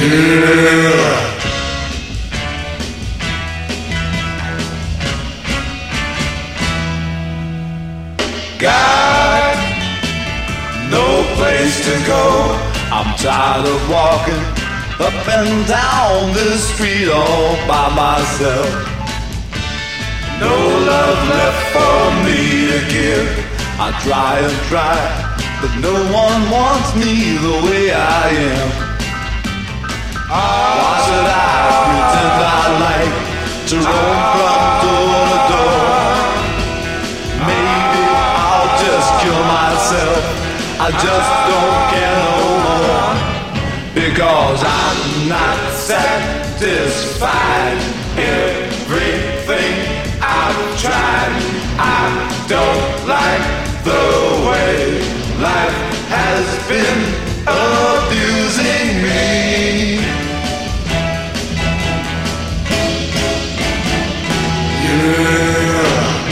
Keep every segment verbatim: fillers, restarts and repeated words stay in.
Got no place to go. I'm tired of walking up and down this street all by myself. No love left for me to give. I try and try, but no one wants me the way I am. Why should I pretend I like to roam from door to door? Maybe I'll just kill myself. I just don't care no more. Because I'm not satisfied. Everything I've tried, I don't like the way life has been abusing me. Yeah.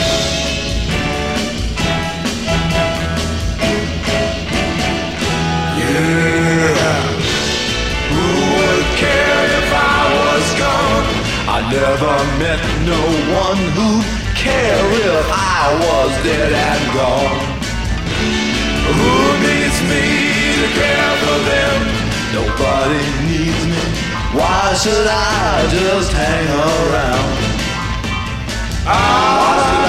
Yeah. Who would care if I was gone? I never met no one who'd care if I was dead and gone. Who needs me to care for them? Nobody needs me. Why should I just hang around? Why should